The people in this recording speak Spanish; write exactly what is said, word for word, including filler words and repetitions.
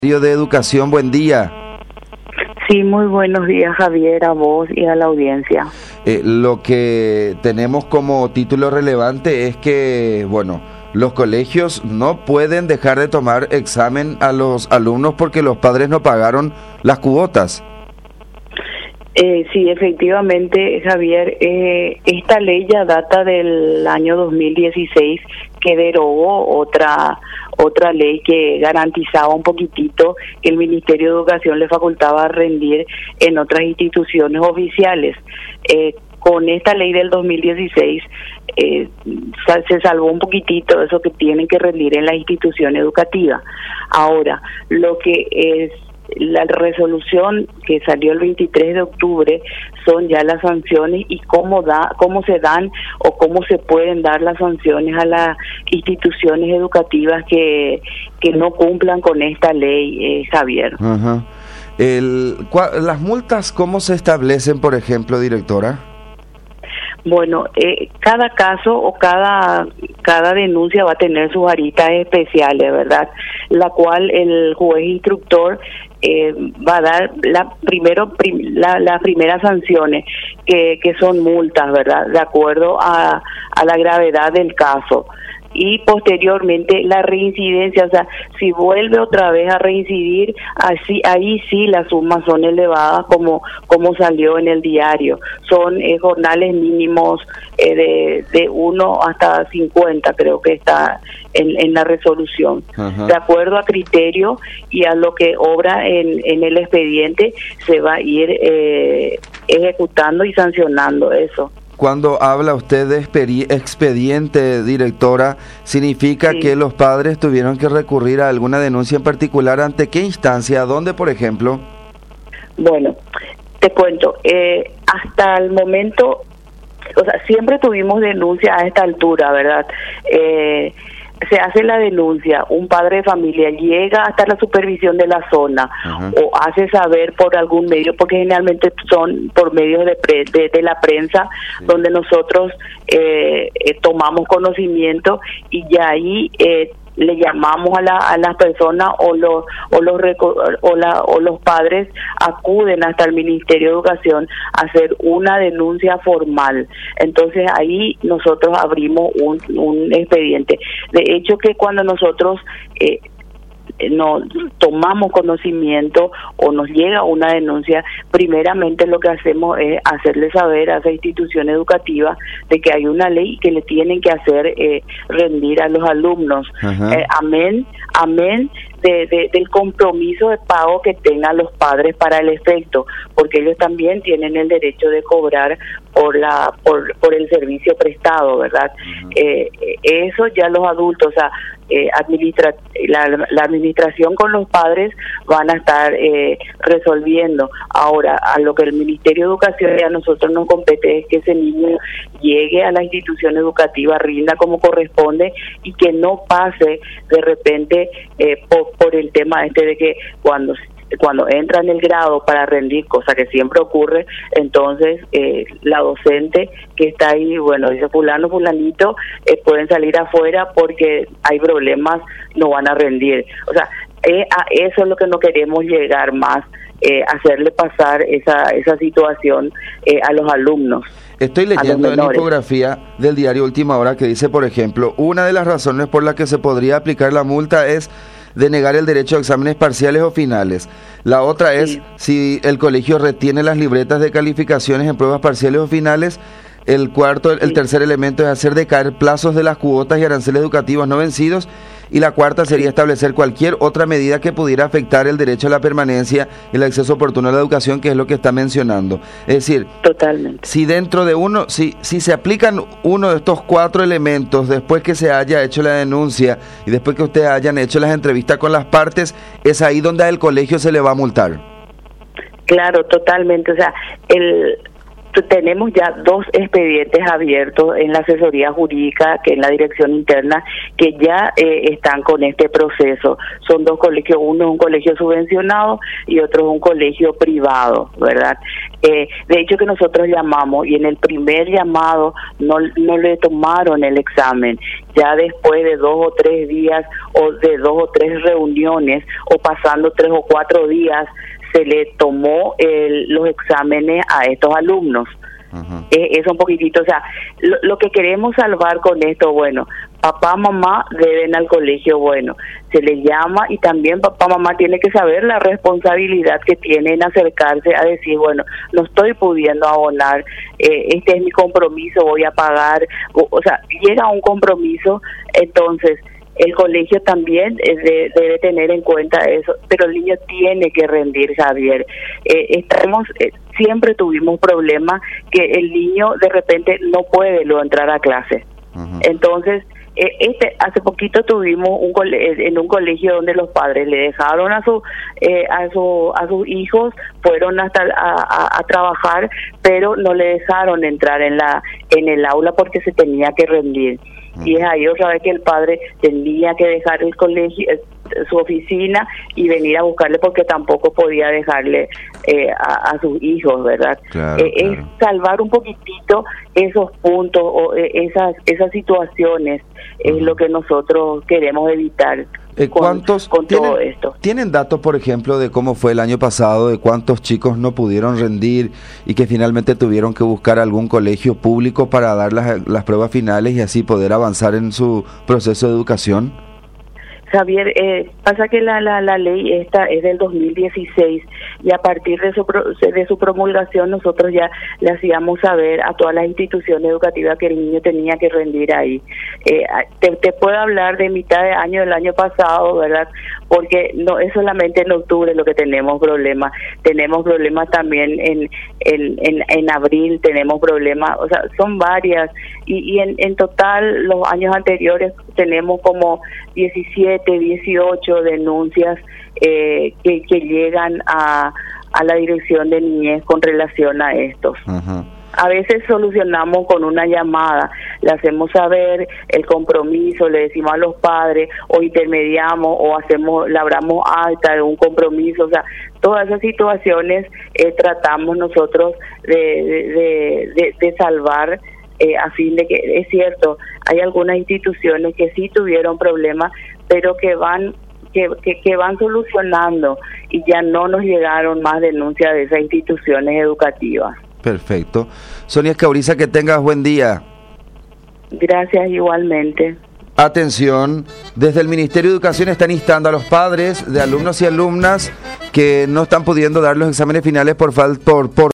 De Educación, buen día. Sí, muy buenos días, Javier, a vos y a la audiencia. Eh, lo que tenemos como título relevante es que, bueno, los colegios no pueden dejar de tomar examen a los alumnos porque los padres no pagaron las cuotas. Eh, sí, efectivamente, Javier, eh, esta ley ya data del año dos mil dieciséis, que derogó otra otra ley que garantizaba un poquitito que el Ministerio de Educación le facultaba rendir en otras instituciones oficiales. Eh, con esta ley del dos mil dieciséis eh, se salvó un poquitito eso que tienen que rendir en la institución educativa. Ahora, lo que es la resolución que salió el veintitrés de octubre son ya las sanciones y cómo da cómo se dan o cómo se pueden dar las sanciones a las instituciones educativas que que no cumplan con esta ley, eh, Javier. Uh-huh. El, las multas, ¿cómo se establecen, por ejemplo, directora? Bueno, eh, cada caso o cada cada denuncia va a tener sus aritas especiales, ¿verdad? La cual el juez instructor eh, va a dar la primero prim, la, las primeras sanciones que, que son multas, ¿verdad? De acuerdo a, a la gravedad del caso. Y posteriormente la reincidencia, o sea, si vuelve otra vez a reincidir, así ahí sí las sumas son elevadas como como salió en el diario. Son eh, jornales mínimos eh, de de uno hasta cincuenta, creo que está en, en la resolución. Ajá. De acuerdo a criterio y a lo que obra en, en el expediente, se va a ir eh, ejecutando y sancionando eso. Cuando habla usted de expediente, directora, ¿significa sí. que los padres tuvieron que recurrir a alguna denuncia en particular? ¿Ante qué instancia? ¿Dónde, por ejemplo? Bueno, te cuento, eh, hasta el momento, o sea, siempre tuvimos denuncia a esta altura, ¿verdad? Eh, se hace la denuncia, un padre de familia llega hasta la supervisión de la zona. Uh-huh. O hace saber por algún medio, porque generalmente son por medios de, pre, de, de la prensa, sí. donde nosotros eh, eh, tomamos conocimiento y ya ahí eh, le llamamos a la a las personas o los o los o, la, o los padres acuden hasta el Ministerio de Educación a hacer una denuncia formal. Entonces ahí nosotros abrimos un, un expediente. De hecho que cuando nosotros eh, no tomamos conocimiento o nos llega una denuncia, primeramente lo que hacemos es hacerle saber a esa institución educativa de que hay una ley que le tienen que hacer eh, rendir a los alumnos. Eh, amén, amén de, de, del compromiso de pago que tengan los padres para el efecto, porque ellos también tienen el derecho de cobrar por la por, por el servicio prestado, ¿verdad? Uh-huh. Eh, eso ya los adultos, o sea, eh, administra la, la administración con los padres van a estar eh, resolviendo. Ahora, a lo que el Ministerio de Educación y a nosotros nos compete es que ese niño llegue a la institución educativa, rinda como corresponde y que no pase de repente eh, por, por el tema este de que cuando cuando entra en el grado para rendir, cosa que siempre ocurre, entonces eh, la docente que está ahí, bueno, dice fulano, fulanito, eh, pueden salir afuera porque hay problemas, no van a rendir. O sea, eh, a eso es lo que no queremos llegar más, eh, hacerle pasar esa esa situación eh, a los alumnos. Estoy leyendo en la infografía del diario Última Hora que dice, por ejemplo, una de las razones por las que se podría aplicar la multa es denegar el derecho a exámenes parciales o finales. La otra es sí. si el colegio retiene las libretas de calificaciones en pruebas parciales o finales. El cuarto, el, sí. el tercer elemento es hacer decaer plazos de las cuotas y aranceles educativos no vencidos. Y la cuarta sería establecer cualquier otra medida que pudiera afectar el derecho a la permanencia y el acceso oportuno a la educación, que es lo que está mencionando. Es decir, totalmente. Si dentro de uno, si, si se aplican uno de estos cuatro elementos después que se haya hecho la denuncia y después que ustedes hayan hecho las entrevistas con las partes, es ahí donde al colegio se le va a multar. Claro, totalmente. O sea, el tenemos ya dos expedientes abiertos en la asesoría jurídica, que en la dirección interna, que ya eh, están con este proceso. Son dos colegios, uno es un colegio subvencionado y otro es un colegio privado, ¿verdad? Eh, de hecho que nosotros llamamos y en el primer llamado no, no le tomaron el examen. Ya después de dos o tres días o de dos o tres reuniones o pasando tres o cuatro días se le tomó el, los exámenes a estos alumnos. Uh-huh. Eh, es un poquitito, o sea, lo, lo que queremos salvar con esto, bueno, papá, mamá deben al colegio, bueno, se les llama y también papá, mamá tiene que saber la responsabilidad que tiene en acercarse a decir, bueno, no estoy pudiendo abonar, eh, este es mi compromiso, voy a pagar, o, o sea, llega a un compromiso, entonces el colegio también eh, de, debe tener en cuenta eso, pero el niño tiene que rendir, Javier. Eh, estamos, eh, siempre tuvimos problemas que el niño de repente no puede luego entrar a clase. Uh-huh. Entonces, eh, este hace poquito tuvimos un cole- en un colegio donde los padres le dejaron a su eh, a su a sus hijos, fueron hasta a, a, a trabajar, pero no le dejaron entrar en la en el aula porque se tenía que rendir. Y es ahí otra vez que el padre tenía que dejar el colegio, su oficina y venir a buscarle porque tampoco podía dejarle eh, a, a sus hijos, ¿verdad? Claro, eh, claro. Es salvar un poquitito esos puntos o eh, esas esas situaciones, uh-huh. Es lo que nosotros queremos evitar. Eh, ¿Cuántos con, con tienen, todo esto? ¿Tienen datos, por ejemplo, de cómo fue el año pasado, de cuántos chicos no pudieron rendir y que finalmente tuvieron que buscar algún colegio público para dar las, las pruebas finales y así poder avanzar en su proceso de educación? Javier, eh, pasa que la, la la ley esta es del dos mil dieciséis y a partir de su de su promulgación nosotros ya le hacíamos saber a todas las instituciones educativas que el niño tenía que rendir ahí. Eh, te, te puedo hablar de mitad de año del año pasado, ¿verdad? Porque no es solamente en octubre lo que tenemos problemas, tenemos problemas también en en, en, en abril, tenemos problemas, o sea, son varias y, y en, en total los años anteriores tenemos como diecisiete, dieciocho denuncias eh, que, que llegan a, a la dirección de niñez con relación a estos. Uh-huh. A veces solucionamos con una llamada, le hacemos saber el compromiso, le decimos a los padres, o intermediamos, o hacemos, labramos acta de un compromiso, o sea, todas esas situaciones eh, tratamos nosotros de, de, de, de salvar. Eh, a fin de que, es cierto, hay algunas instituciones que sí tuvieron problemas, pero que van que, que, que van solucionando y ya no nos llegaron más denuncias de esas instituciones educativas. Perfecto. Sonia Escauriza, que tengas buen día. Gracias, igualmente. Atención, desde el Ministerio de Educación están instando a los padres de alumnos y alumnas que no están pudiendo dar los exámenes finales por, por, por